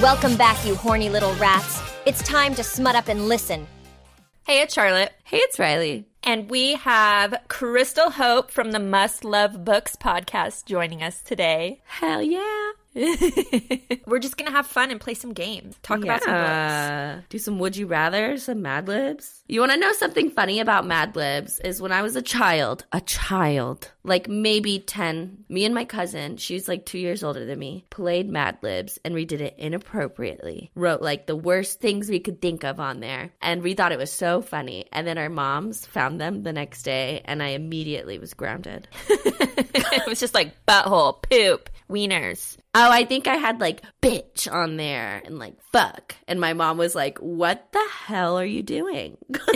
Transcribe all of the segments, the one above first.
Welcome back, you horny little rats. It's time to smut up and listen. Hey, it's Charlotte. Hey, it's Riley. And we have Crystal Hope from the Must Love Books podcast joining us today. Hell yeah. We're just going to have fun and play some games. Talk about some books. Do some Would You Rather, some Mad Libs. You want to know something funny about Mad Libs is when I was a child, like maybe 10, me and my cousin, she's like 2 years older than me, played Mad Libs and we did it inappropriately. Wrote like the worst things we could think of on there. And we thought it was so funny. And then our moms found them the next day and I immediately was grounded. It was just like butthole, poop, wieners. Oh, I think I had like bitch on there and like fuck. And my mom was like, what the hell are you doing?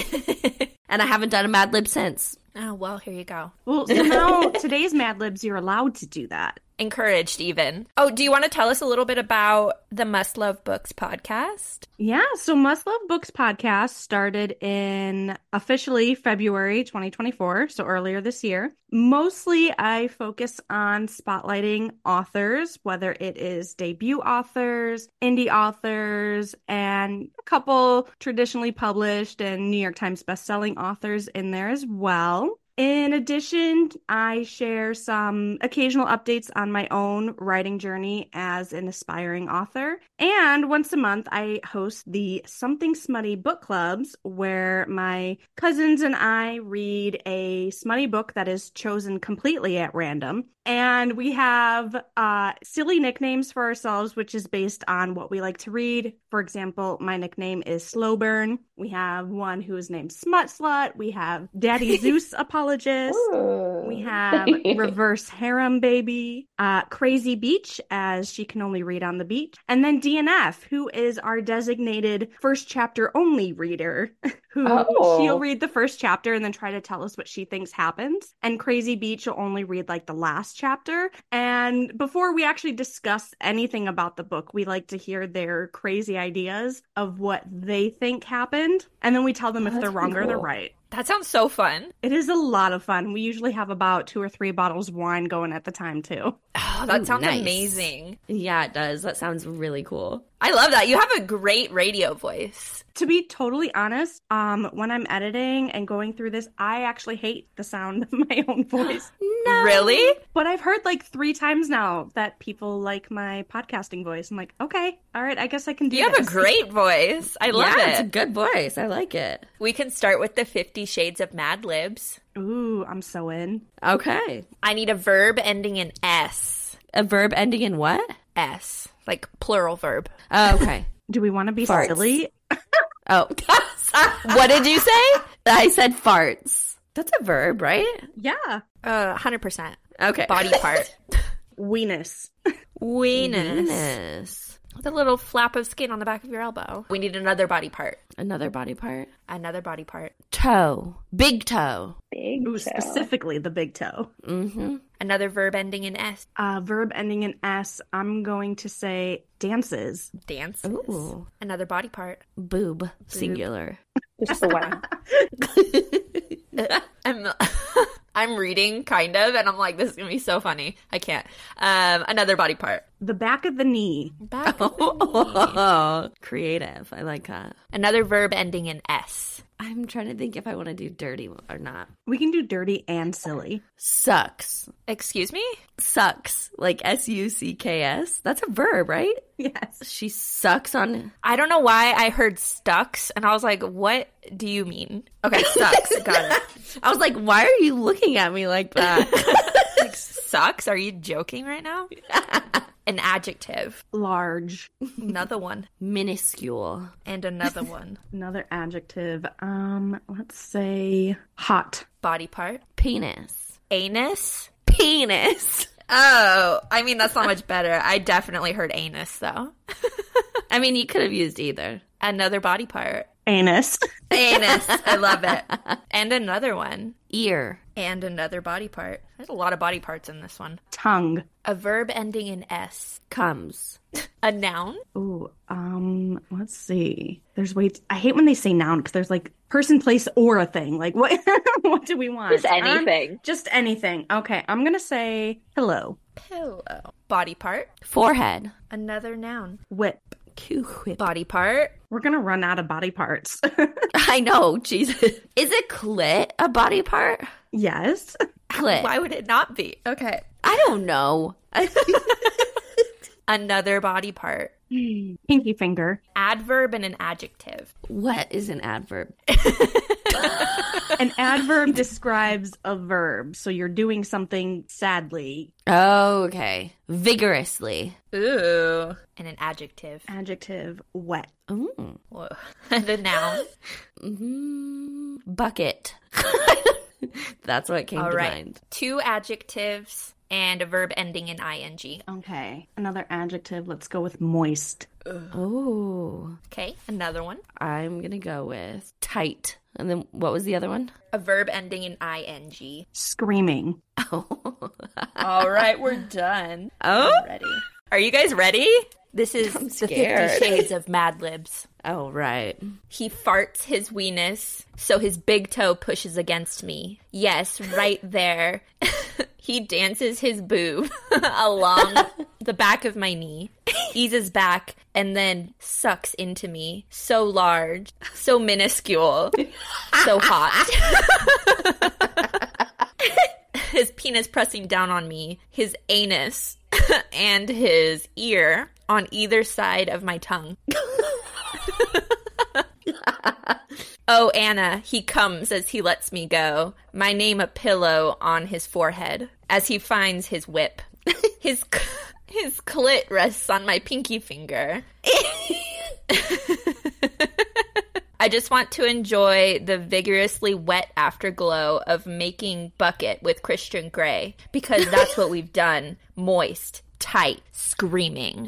And I haven't done a Mad Lib since. Oh, well, here you go. Well, so now today's Mad Libs, you're allowed to do that. Encouraged, even. Oh, do you want to tell us a little bit about the Must Love Books podcast? Yeah, so Must Love Books podcast started in officially February 2024, so earlier this year. Mostly I focus on spotlighting authors, whether it is debut authors, indie authors, and a couple traditionally published and New York Times bestselling authors in there as well. In addition, I share some occasional updates on my own writing journey as an aspiring author. And once a month, I host the Something Smutty book clubs, where my cousins and I read a smutty book that is chosen completely at random. And we have silly nicknames for ourselves, which is based on what we like to read. For example, my nickname is Slowburn. We have one who is named Smut Slut. We have Daddy Zeus Apologist. Ooh. We have Reverse Harem Baby. Crazy Beach, as she can only read on the beach. And then DNF, who is our designated first chapter only reader, who she'll read the first chapter and then try to tell us what she thinks happens. And Crazy Beach will only read like the last chapter. And before we actually discuss anything about the book, we like to hear their crazy ideas of what they think happened. And then we tell them if they're wrong or they're right. That sounds so fun. It is a lot of fun. We usually have about 2 or 3 bottles of wine going at the time, too. Oh, that sounds nice. Amazing. Yeah, it does. That sounds really cool. I love that. You have a great radio voice. To be totally honest, when I'm editing and going through this, I actually hate the sound of my own voice. No. Really? But I've heard like 3 times now that people like my podcasting voice. I'm like, okay, all right, I guess I can do You this. have a great voice. I love it. It's a good voice. I like it. We can start with the 50 Shades of Mad Libs. Ooh, I'm so in. Okay. I need a verb ending in S. A verb ending in what? S. Like plural verb. Oh, okay. Do we want to be Farts. silly? Oh. What did you say? I said farts. That's a verb, right? Yeah. 100%. Okay. Body part. Weenus. Weenus. Venus. With a little flap of skin on the back of your elbow. We need another body part. Another body part. Another body part. Toe. Big toe. Big Ooh, toe. specifically the big toe. Mm-hmm. Another verb ending in S. Verb ending in S, I'm going to say dances. Dances. Ooh. Another body part. Boob. Singular. Just the one. I'm reading, kind of, and I'm like, this is going to be so funny. I can't. Another body part. The back of the knee. Back of the knee. Oh, creative. I like that. Another verb ending in S. I'm trying to think if I want to do dirty or not. We can do dirty and silly. Sucks. Excuse me? Sucks. Like S-U-C-K-S. That's a verb, right? Yes. She sucks on... I don't know why I heard stucks, and I was like, what do you mean? Okay, sucks. Got it. I was like, why are you looking at me like that? Like, sucks? Are you joking right now? An adjective. Large. Another one. Minuscule. And another one. Another adjective. Let's say hot. Body part. Penis. Anus. Penis. Oh, I mean, that's not much better. I definitely heard anus, though. I mean, you could have used either. Another body part. Anus. Anus. I love it. And another one. Ear. And another body part. There's a lot of body parts in this one. Tongue. A verb ending in S. Comes. A noun. Ooh, let's see. I hate when they say noun because there's like person, place, or a thing. Like what? What do we want? Just anything. Just anything. Okay, I'm gonna say pillow. Pillow. Body part. Forehead. Another noun. Whip. Cupid. Body part. We're going to run out of body parts. I know, Jesus. Is it clit a body part? Yes. Clit. Why would it not be? Okay. I don't know. Another body part. Pinky finger. Adverb and an adjective. What is an adverb? An adverb describes a verb. So you're doing something sadly. Oh, okay. Vigorously. Ooh. And an adjective. Adjective, wet. Ooh. Whoa. The noun. Bucket. That's what came All to right. mind. 2 adjectives and a verb ending in ing. Okay. Another adjective. Let's go with moist. Oh. Okay. Another one. I'm going to go with tight. And then what was the other one? A verb ending in ing. Screaming. Oh. All right. We're done. Oh? I'm ready. Are you guys ready? This is the 50 scared. Shades of Mad Libs. Oh, right. He farts his weenus, so his big toe pushes against me. Yes, right there. He dances his boob along the back of my knee, eases back, and then sucks into me. So large, so minuscule, so hot. His penis pressing down on me, his anus, and his ear on either side of my tongue. Oh, Anna, he comes as he lets me go. My name a pillow on his forehead as he finds his whip. His clit rests on my pinky finger. I just want to enjoy the vigorously wet afterglow of making bucket with Christian Grey because that's what we've done. Moist, tight, screaming.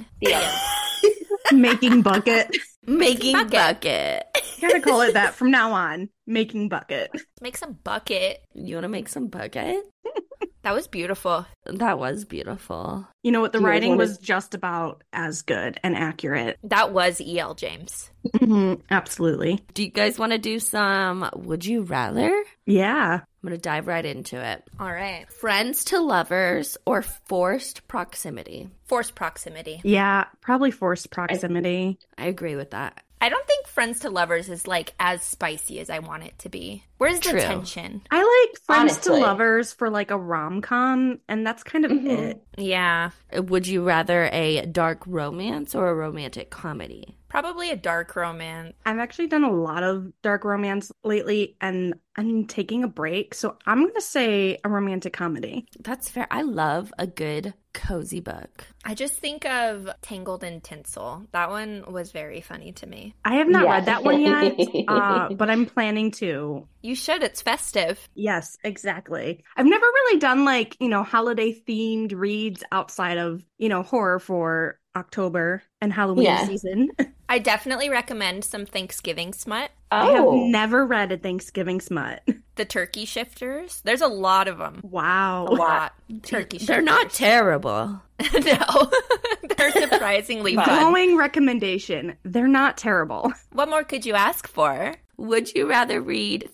Making bucket. Making bucket. Gotta call it that from now on. Making bucket. Make some bucket. You want to make some bucket? That was beautiful. That was beautiful. You know what? The You guys writing wanna- was just about as good and accurate. That was E.L. James. Absolutely. Do you guys want to do some Would You Rather? Yeah. I'm going to dive right into it. All right. Friends to lovers or forced proximity? Forced proximity. Yeah. Probably forced proximity. I agree with that. I don't think Friends to Lovers is like as spicy as I want it to be. Where's the True. tension? I like Friends to Honestly. Lovers for like a rom-com, and that's kind of it. Yeah. Would you rather a dark romance or a romantic comedy? Probably a dark romance. I've actually done a lot of dark romance lately, and I'm taking a break, so I'm going to say a romantic comedy. That's fair. I love a good cozy book. I just think of Tangled in Tinsel. That one was very funny to me. I have not Yeah. read that one yet, but I'm planning to. You should. It's festive. Yes, exactly. I've never really done like, holiday themed reads outside of, horror for October and Halloween Yeah. season. I definitely recommend some Thanksgiving smut. I have Oh, never read a Thanksgiving smut. The Turkey Shifters. There's a lot of them. Wow. A lot. Turkey Shifters. They're not terrible. No. They're surprisingly fun. Glowing recommendation. They're not terrible. What more could you ask for? Would you rather read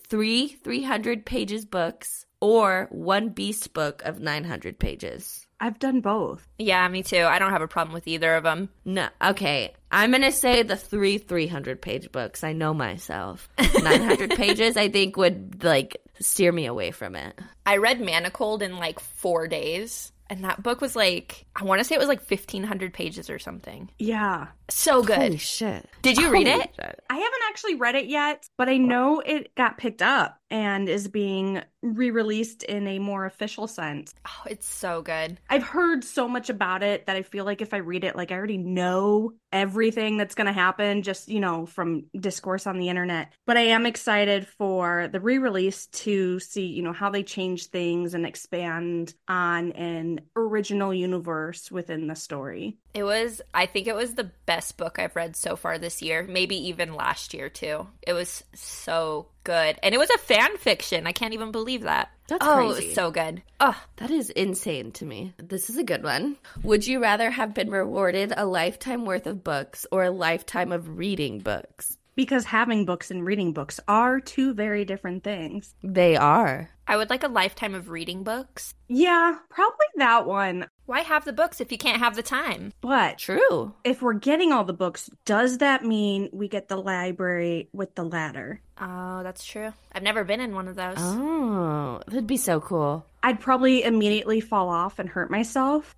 300 pages books or one beast book of 900 pages? I've done both. Yeah, me too. I don't have a problem with either of them. No, okay. I'm going to say the 300 page books. I know myself. 900 pages, I think, would steer me away from it. I read Manacled in 4 days. And that book was I want to say it was 1,500 pages or something. Yeah. So good. Holy shit. Did you read it? I haven't actually read it yet, but I know it got picked up and is being re-released in a more official sense. Oh, it's so good. I've heard so much about it that I feel like if I read it, I already know everything that's going to happen just, from discourse on the internet. But I am excited for the re-release to see, how they change things and expand on an original universe within the story. I think it was the best book I've read so far this year, maybe even last year too. It was so good. And it was a fan fiction. I can't even believe that. That's It crazy. was so good. Oh, That is insane to me. This is a good one. Would you rather have been rewarded a lifetime worth of books or a lifetime of reading books? Because having books and reading books are two very different things. They are. I would like a lifetime of reading books. Yeah, probably that one. Why have the books if you can't have the time? But True. if we're getting all the books, does that mean we get the library with the ladder? Oh, that's true. I've never been in one of those. Oh, that'd be so cool. I'd probably immediately fall off and hurt myself.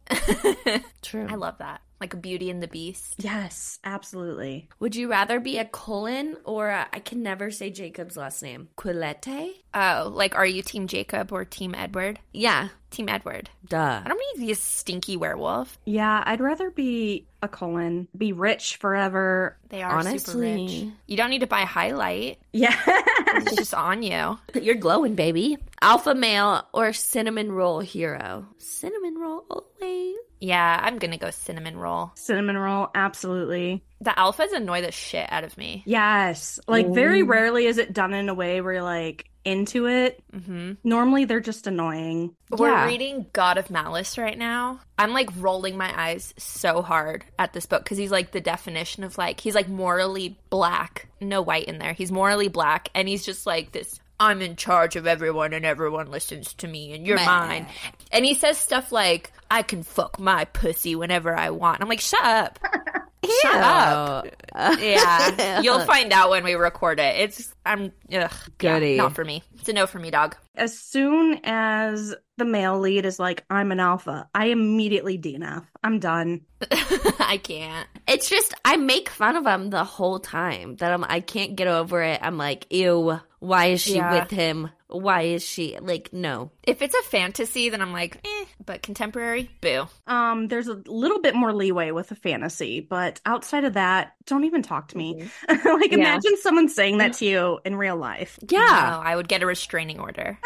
True. I love that. Like a Beauty and the Beast. Yes, absolutely. Would you rather be a Cullen or I can never say Jacob's last name? Quillette? Oh, like are you Team Jacob or Team Edward? Yeah. Team Edward. Duh. I don't mean to be a stinky werewolf. Yeah, I'd rather be a Cullen, be rich forever. They are super Honestly. rich. You don't need to buy highlight. Yeah. It's just on you. You're glowing, baby. Alpha male or cinnamon roll hero? Cinnamon roll always. Yeah, I'm gonna go cinnamon roll. Cinnamon roll, absolutely. The alphas annoy the shit out of me. Yes. Like, very rarely is it done in a way where you're, like, into it. Mm-hmm. Normally, they're just annoying. We're Yeah. reading God of Malice right now. I'm like rolling my eyes so hard at this book because he's like the definition of like, he's like morally black. No white in there. He's morally black. And he's just like this, I'm in charge of everyone and everyone listens to me and you're mine. And he says stuff like, I can fuck my pussy whenever I want. I'm like, shut up. Shut up. Yeah. You'll find out when we record it. Ugh. Goody. Yeah, not for me. It's a no for me, dog. As soon as the male lead is like, I'm an alpha, I immediately DNF. I'm done. I can't. It's just, I make fun of him the whole time. That I can't get over it. I'm like, ew, why is she Yeah. with him? Why is she, like, no. If it's a fantasy, then I'm like, but contemporary, boo. There's a little bit more leeway with a fantasy, but outside of that, don't even talk to me. Like, imagine someone saying that to you in real life. Yeah. No, I would get a restraining order.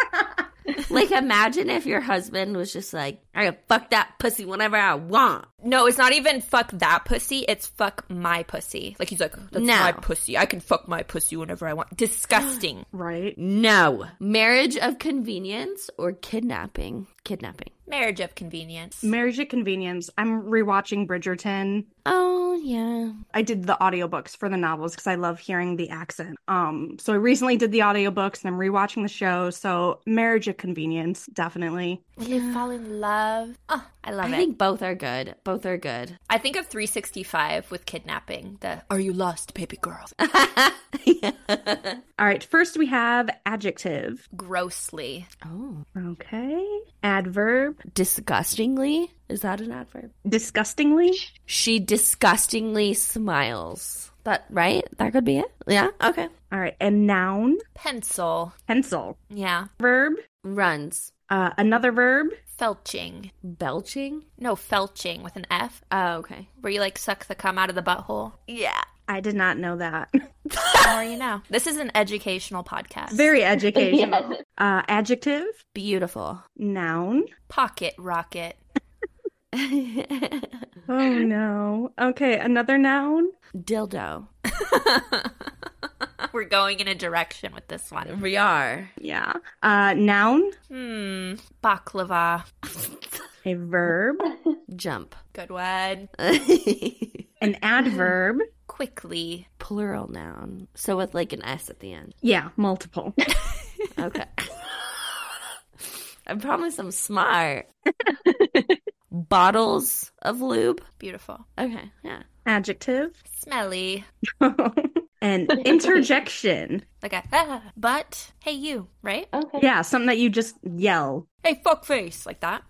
Like, imagine if your husband was just like, I can fuck that pussy whenever I want. No, it's not even fuck that pussy, it's fuck my pussy. Like, he's like, that's No. my pussy. I can fuck my pussy whenever I want. Disgusting. Right? No. Marriage of convenience or kidnapping? Kidnapping. Marriage of convenience. Marriage at Convenience. I'm rewatching Bridgerton. Oh, yeah. I did the audiobooks for the novels because I love hearing the accent. So I recently did the audiobooks and I'm rewatching the show. So Marriage at Convenience, definitely. When they fall in love. Oh, I love I it. think both are good. Both are good. I think of 365 with kidnapping. The Are you lost, baby girl? All right. First we have adjective. Grossly. Oh. Okay. Adverb. Disgustingly? Is that an adverb? Disgustingly. She disgustingly smiles. That right? That could be it? Yeah? Okay. All right. And noun. Pencil. Pencil. Yeah. Verb. Runs. Another verb. Felching. Belching? No, felching with an F. Oh, okay. Where you like suck the cum out of the butthole. Yeah. I did not know that. The more you know. This is an educational podcast. Very educational. Adjective. Beautiful. Noun. Pocket rocket. Oh no. Okay, another noun. Dildo. We're going in a direction with this one. We are. Yeah. Noun. Baklava. A verb. Jump. Good one. An adverb. Quickly. Plural noun. So with like an S at the end. Yeah, multiple. Okay. I promise I'm smart. Bottles of lube. Beautiful. Okay, yeah. Adjective. Smelly. An interjection. Like a, but, hey you, right? Okay. Yeah, something that you just yell. Hey fuck face, like that.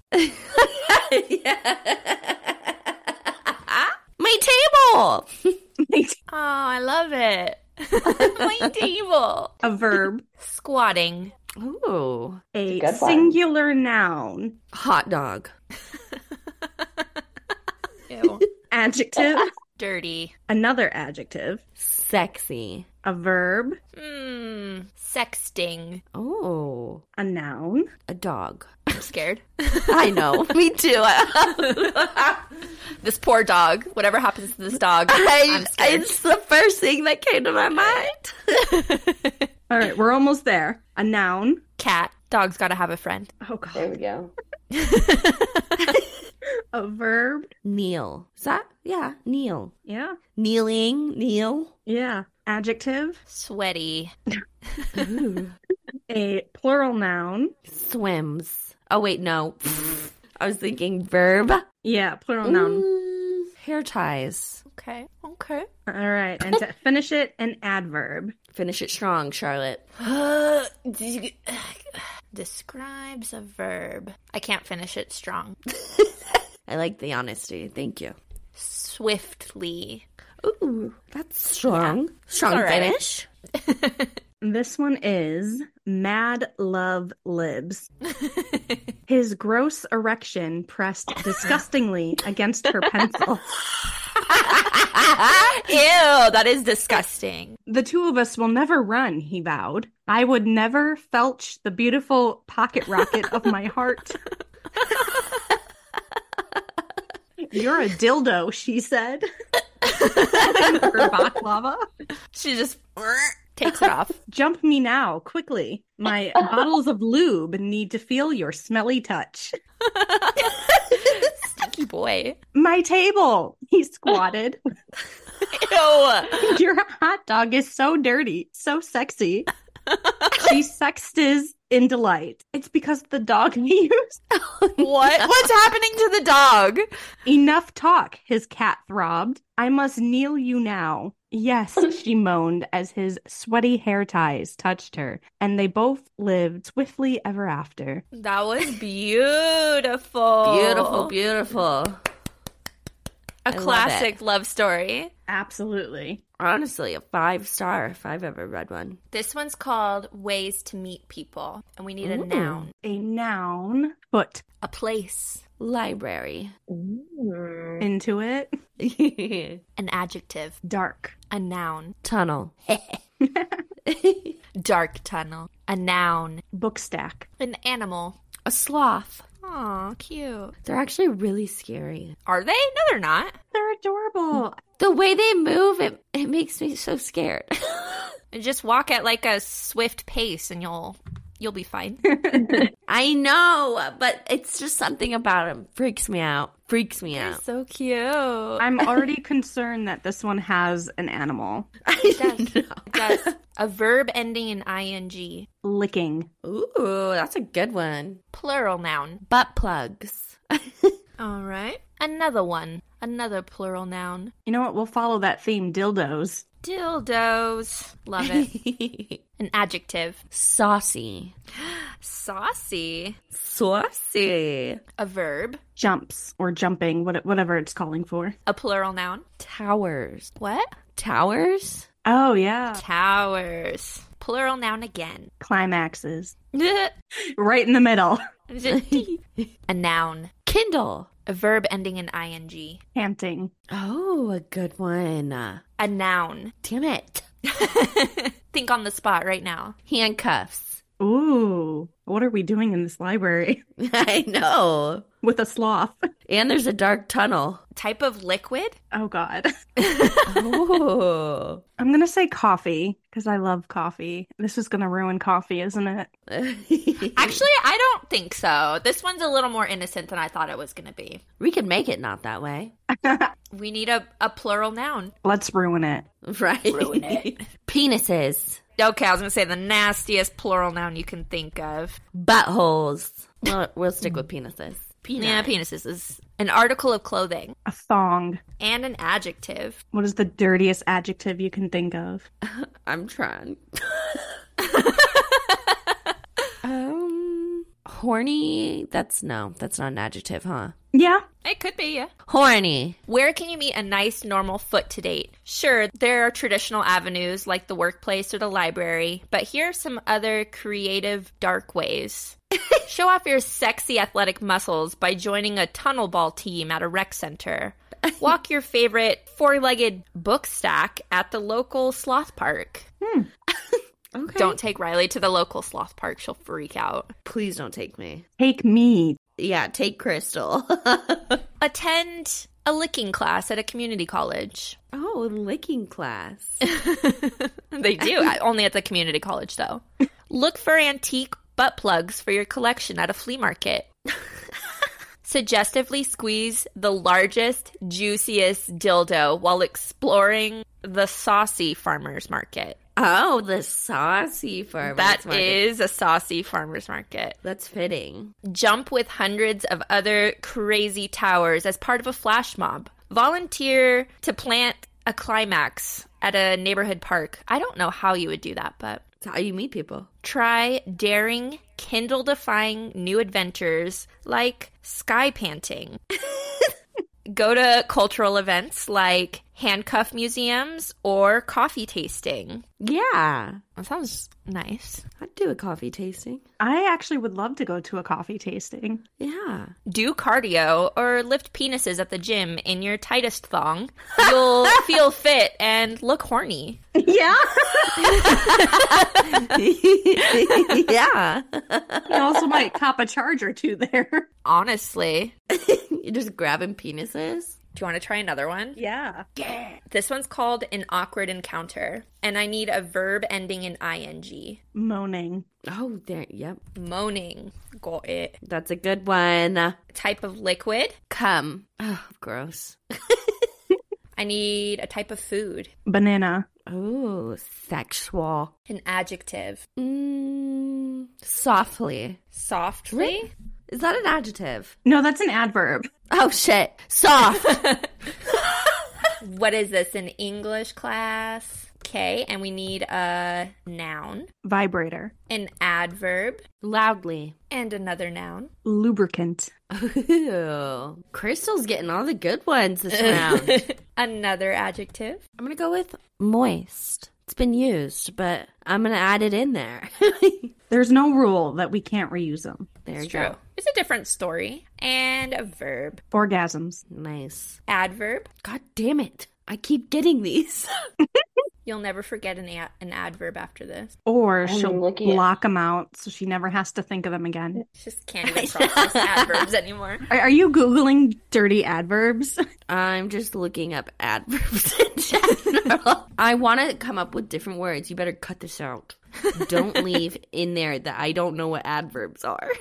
My table! Oh, I love it. My table. A verb. Squatting. Ooh. A good one. singular noun. Hot dog. Ew. Adjective. Dirty. Another adjective. Sexy. A verb. Sexting. Oh. A noun. A dog. I'm scared. I know. Me too. This poor dog. Whatever happens to this dog, I'm scared. It's the first thing that came to my mind. All right, we're almost there. A noun. Cat. Dog's gotta have a friend. Oh god. There we go. A verb. Kneel. Is that? Yeah. Kneel. Yeah. Kneeling. Kneel. Yeah. Adjective, Sweaty. a plural noun. Swims. Oh, wait, no. I was thinking verb. Yeah, plural noun. Hair ties. Okay. All right. And to finish it, an adverb. Finish it strong, Charlotte. Describes a verb. I can't finish it strong. I like the honesty. Thank you. Swiftly. Ooh, that's strong. Strong All right. finish. This one is Mad Love Libs. His gross erection pressed disgustingly against her pencil. Ew, that is disgusting. The two of us will never run, he vowed. I would never felch the beautiful pocket rocket of my heart. You're a dildo, she said. Her baklava. She just takes it off. Jump me now, quickly. My bottles of lube need to feel your smelly touch. Stinky boy. My table, he squatted. Ew. Your hot dog is so dirty, so sexy. She sexted in delight. It's because the dog he used. What? What's happening to the dog? Enough talk, his cat throbbed. I must kneel you now. Yes, she moaned as his sweaty hair ties touched her, and they both lived swiftly ever after. That was beautiful. Beautiful, beautiful. A classic love story. Absolutely. Honestly, a 5-star if I've ever read one. This one's called Ways to Meet People, and we need a noun. A noun. Foot. A place. Library. Into it. An adjective. Dark. A noun. Tunnel. Dark tunnel. A noun. Book stack. An animal. A sloth. Aw, cute. They're actually really scary. Are they? No, they're not. They're adorable. The way they move, it makes me so scared. Just walk at like a swift pace and you'll be fine. I know, but it's just something about them. Freaks me out. So cute. I'm I'm Already concerned that this one has an animal. Does a verb ending in ing. Licking. Ooh, that's a good one. Plural noun. Butt plugs. All right. Another one. Another plural noun. You know what? We'll follow that theme. Dildos. Dildos. Love it. An adjective. Saucy. Saucy. Saucy. A verb. Jumps or jumping, whatever it's calling for. A plural noun. Towers. What? Towers? Oh, yeah. Towers. Plural noun again. Climaxes. Right in the middle. A noun. Kindle. A verb ending in ing. Panting. Oh, a good one. A noun. Damn it. Think on the spot right now. Handcuffs. Ooh. What are we doing in this library? I know. With a sloth. And there's a dark tunnel. Type of liquid? Oh, God. Oh. I'm going to say coffee because I love coffee. This is going to ruin coffee, isn't it? Actually, I don't think so. This one's a little more innocent than I thought it was going to be. We could make it not that way. We need a plural noun. Let's ruin it. Right. Ruin it. Penises. Okay, I was going to say the nastiest plural noun you can think of. Buttholes. We'll stick with penises. Yeah, penises is an article of clothing. A thong. And an adjective. What is the dirtiest adjective you can think of? I'm trying. Horny? That's not an adjective, huh? Yeah. It could be, yeah. Horny. Where can you meet a nice, normal foot to date? Sure, there are traditional avenues like the workplace or the library, but here are some other creative, dark ways. Show off your sexy athletic muscles by joining a tunnel ball team at a rec center. Walk your favorite four-legged book stack at the local sloth park. Okay. Don't take Riley to the local sloth park. She'll freak out. Please don't take me. Take me. Yeah, take Crystal. Attend a licking class at a community college. Oh, licking class. They do, only at the community college, though. Look for antique butt plugs for your collection at a flea market. Suggestively squeeze the largest, juiciest dildo while exploring the saucy farmer's market. Oh, the saucy farmer's market. That is a saucy farmer's market. That's fitting. Jump with hundreds of other crazy towers as part of a flash mob. Volunteer to plant a climax at a neighborhood park. I don't know how you would do that, but It's how you meet people. try daring, Kindle-defying new adventures like sky panting. Go to cultural events like handcuff museums or coffee tasting. Yeah. That sounds nice. I'd do a coffee tasting. I actually would love to go to a coffee tasting. Yeah. Do cardio or lift penises at the gym in your tightest thong. You'll feel fit and look horny. Yeah. Yeah. You also might cop a charge or two there. Honestly. You're just grabbing penises? Do you want to try another one? Yeah. This one's called an awkward encounter, and I need a verb ending in ing. Moaning. Oh, there. Yep. Moaning. Got it. That's a good one. Type of liquid. Come. Oh, gross. I need a type of food. Banana. Oh, sexual. An adjective. Softly. Softly. Is that an adjective? No, that's an adverb. Oh, shit. Soft. What is this, an English class? Okay, and we need a noun, Vibrator. an adverb, Loudly. and another noun. Lubricant. Ooh. Crystal's getting all the good ones this round. Another adjective. I'm going to go with moist. It's been used, but I'm going to add it in there. There's no rule that we can't reuse them. There It's you true. go. It's a different story. And a verb. Orgasms. Nice. Adverb. God damn it. I keep getting these. You'll never forget an adverb after this. Or I'm she'll looking at- block them out so she never has to think of them again. She just can't even process adverbs anymore. Are you Googling dirty adverbs? I'm just looking up adverbs in general. I want to come up with different words. You better cut this out. Don't leave in there that I don't know what adverbs are.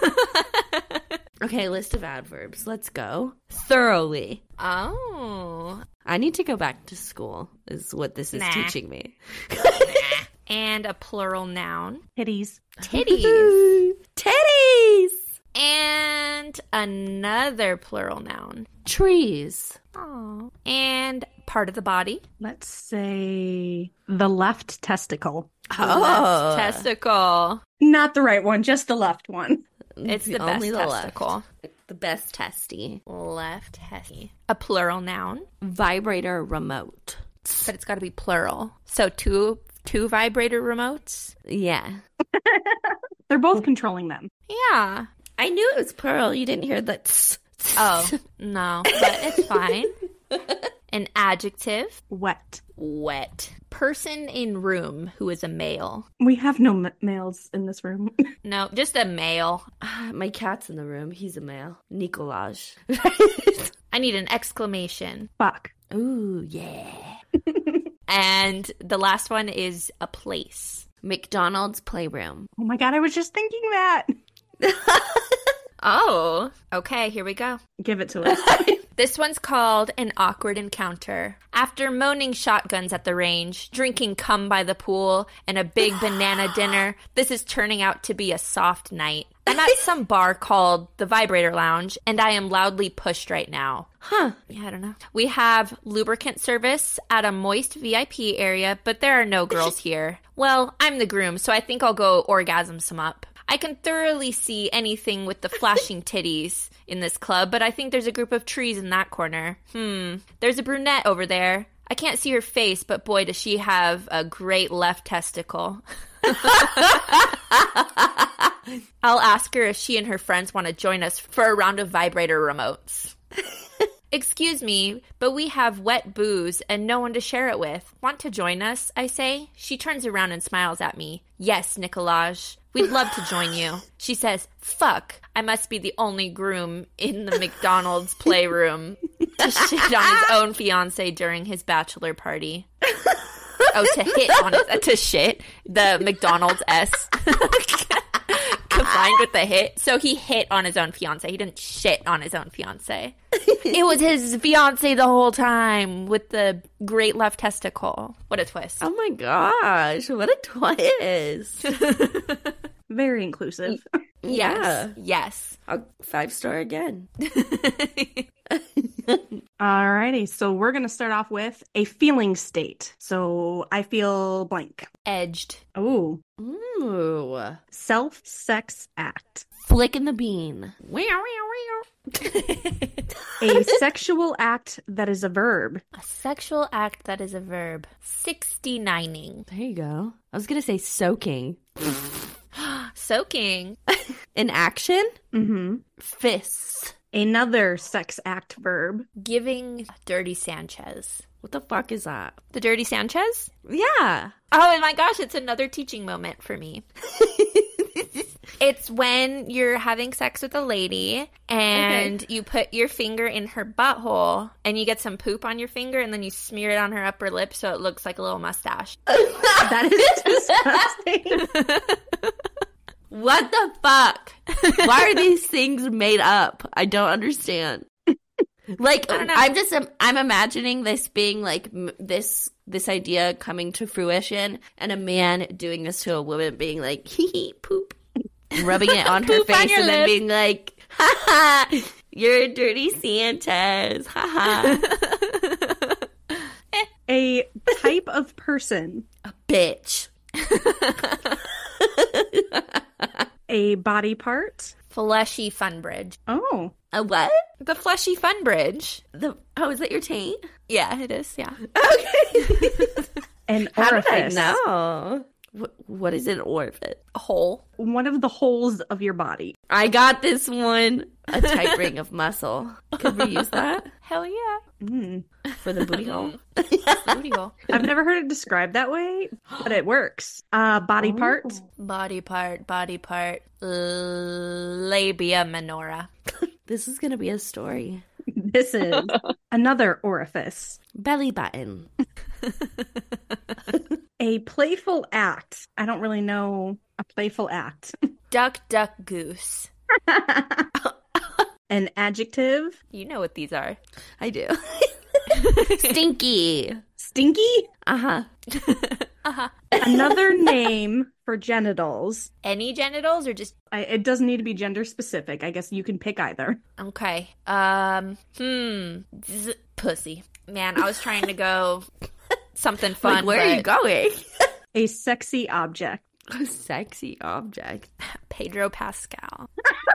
Okay, list of adverbs. Let's go. Thoroughly. Oh. I need to go back to school, is what this is Nah. teaching me. And a plural noun. Titties. Titties. Titties! And another plural noun. Trees. Oh. And part of the body. Let's say the left testicle. Oh. Testicle. Not the right one, just the left one. It's the Only best the testicle. The best testy. Left testy. A plural noun, Vibrator remote. but it's got to be plural. So two vibrator remotes. Yeah. They're both controlling them. Yeah. I knew it was plural. You didn't hear that. Oh, no, but it's fine. An adjective, Wet. wet. Person in room who is a male. We have no males in this room. No, just a male. My cat's in the room. He's a male. Nicolaj. I need an exclamation. Fuck. Ooh, yeah. And the last one is a place. McDonald's playroom. Oh my god, I was just thinking that. Oh, okay, here we go. Give it to us. This one's called An Awkward Encounter. After moaning shotguns at the range, drinking cum by the pool, and a big banana dinner, this is turning out to be a soft night. I'm at some bar called the Vibrator Lounge, and I am loudly pushed right now. Huh. Yeah, I don't know. We have lubricant service at a moist VIP area, but there are no girls here. Well, I'm the groom, so I think I'll go orgasm some up. I can thoroughly see anything with the flashing titties in this club, but I think there's a group of trees in that corner. There's a brunette over there. I can't see her face, but boy, does she have a great left testicle. I'll ask her if she and her friends want to join us for a round of vibrator remotes. Excuse me, but we have wet booze and no one to share it with. Want to join us, I say? She turns around and smiles at me. Yes, Nicolaj. We'd love to join you. She says, fuck, I must be the only groom in the McDonald's playroom to shit on his own fiancé during his bachelor party. Oh, to hit on it. To shit. The McDonald's S. fine with the hit. So he hit on his own fiance. He didn't shit on his own fiance. It was his fiance the whole time with the great left testicle. What a twist. Oh my gosh, what a twist. Very inclusive. Yeah. Yes. I'll 5-star again. Alrighty, so we're going to start off with a feeling state. So I feel blank. Edged. Oh, Ooh. self-sex act. Flicking the bean. A sexual act that is a verb. A sexual act that is a verb. 69ing. There you go. I was going to say soaking. Soaking. In action? Mm-hmm. Fists. Another sex act verb. Giving Dirty Sanchez. What the fuck is that? The Dirty Sanchez? Yeah. Oh my gosh, it's another teaching moment for me. It's when you're having sex with a lady and you put your finger in her butthole and you get some poop on your finger and then you smear it on her upper lip so it looks like a little mustache. That is disgusting. What the fuck? Why are these things made up? I don't understand. Like, I don't know. I'm imagining this being like this idea coming to fruition and a man doing this to a woman being like, hee hee, poop. Rubbing it on her Poop on face your and then lip. being like, ha ha, you're a dirty Sanchez, ha ha. A type of person. A bitch. A body part. Fleshy fun bridge. Oh, A what? The fleshy fun bridge. Is that your taint? Yeah, it is. Yeah. Okay. an How did I orifice. know? What is an orifice? A hole. One of the holes of your body. I got this one. A tight ring of muscle. Could we use that Hell yeah. Mm. for the booty hole? Booty hole. I've never heard it described that way, but it works. Body part. Body part. Labia minora. This is going to be a story. This is another orifice. Belly button. A playful act. I don't really know a playful act. Duck, goose. An adjective. You know what these are. I do. Stinky. Stinky. Uh-huh. Another name for genitals. Any genitals or just It doesn't need to be gender specific. I guess you can pick either. okay. Pussy. Man, I was trying to go something fun. Like, where are you but going? A sexy object. A sexy object. Pedro Pascal.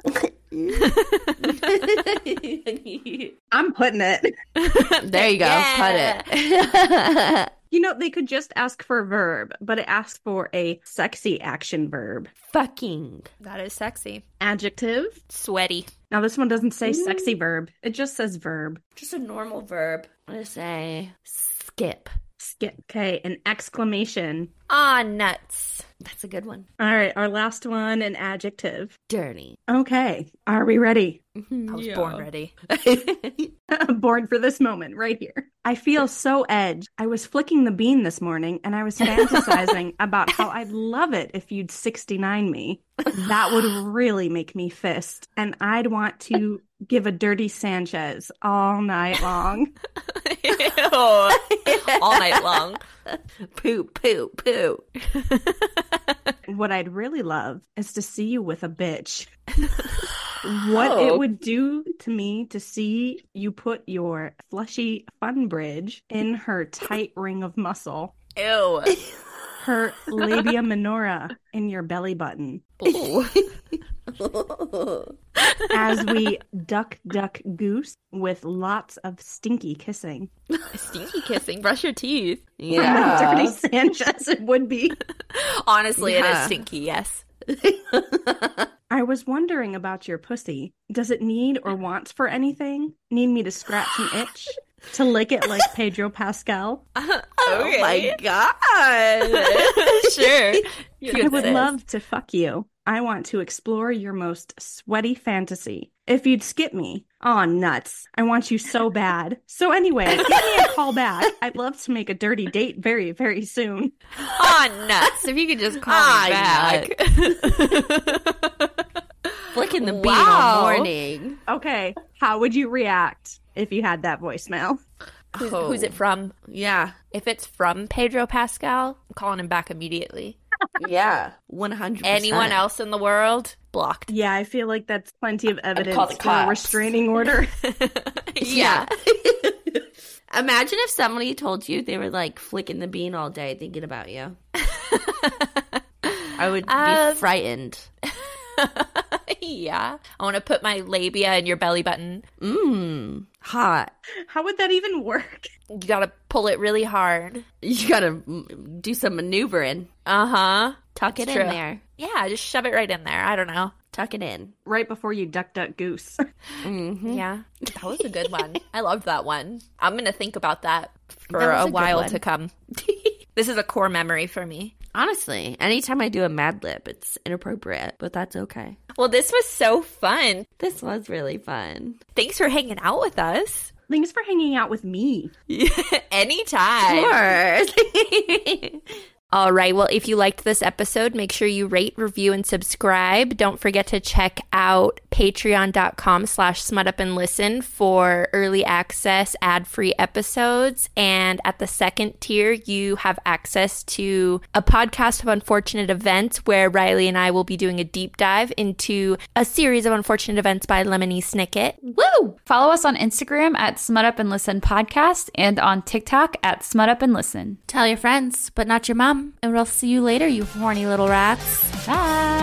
I'm putting it. There you go. Yeah. Cut it. You know, they could just ask for a verb, but it asks for a sexy action verb. Fucking. That is sexy. Adjective. Sweaty. Now, this one doesn't say sexy verb. It just says verb. Just a normal verb. I'm going to say skip. Skip. Okay, an exclamation. Ah, nuts. That's a good one. All right, our last one, an adjective. Dirty. Okay, are we ready? I was born ready. Born for this moment right here. I feel so edged. I was flicking the bean this morning and I was fantasizing about how I'd love it if you'd 69 me. That would really make me fist. And I'd want to give a dirty Sanchez all night long. Ew. All night long. Poo, poo, poo. What I'd really love is to see you with a bitch. What it would do to me to see you put your fleshy fun bridge in her tight ring of muscle, Ew. her labia minora in your belly button, as we duck goose with lots of stinky kissing. Stinky kissing. Brush your teeth. Dirty Sanchez it would be. Honestly, it Yeah. is stinky, yes. I was wondering about your pussy. Does it need or wants for anything? Need me to scratch and itch? To lick it like Pedro Pascal? Oh my god. Sure. I would love to fuck you. I want to explore your most sweaty fantasy. If you'd skip me, aw, nuts. I want you so bad. So anyway, give me a call back. I'd love to make a dirty date very, very soon. Aw, nuts. If you could just call me back. Flicking the bean Wow. all morning. Okay, how would you react if you had that voicemail? Who's it from? Yeah. If it's from Pedro Pascal, I'm calling him back immediately. Yeah. 100%. Anyone else in the world? Blocked. Yeah, I feel like that's plenty of evidence call the for a cops. restraining order. Yeah. Imagine if somebody told you they were like flicking the bean all day thinking about you. I would be frightened. Yeah. I want to put my labia in your belly button. Hot. How would that even work? You got to pull it really hard. You gotta do some maneuvering. Uh-huh. Tuck it True. in there. Yeah, just shove it right in there. I don't know. Tuck it in. Right before you duck, duck, goose. Yeah. That was a good one. I loved that one. I'm going to think about that for That was a a good while one. to come. This is a core memory for me. Honestly, anytime I do a Mad Lib, it's inappropriate, but that's okay. Well, this was so fun. This was really fun. Thanks for hanging out with us. Thanks for hanging out with me. Anytime. Sure. All right. Well, if you liked this episode, make sure you rate, review, and subscribe. Don't forget to check out patreon.com/smutupandlisten for early access, ad-free episodes. And at the second tier, you have access to a podcast of unfortunate events where Riley and I will be doing a deep dive into a series of unfortunate events by Lemony Snicket. Woo! Follow us on Instagram at Smut Up and Listen Podcast and on TikTok at Smut Up and Listen. Tell your friends, but not your mom. And we'll see you later, you horny little rats. Bye.